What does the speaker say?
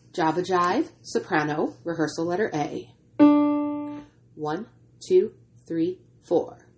Java Jive, soprano, rehearsal letter A. 1, 2, 3, 4.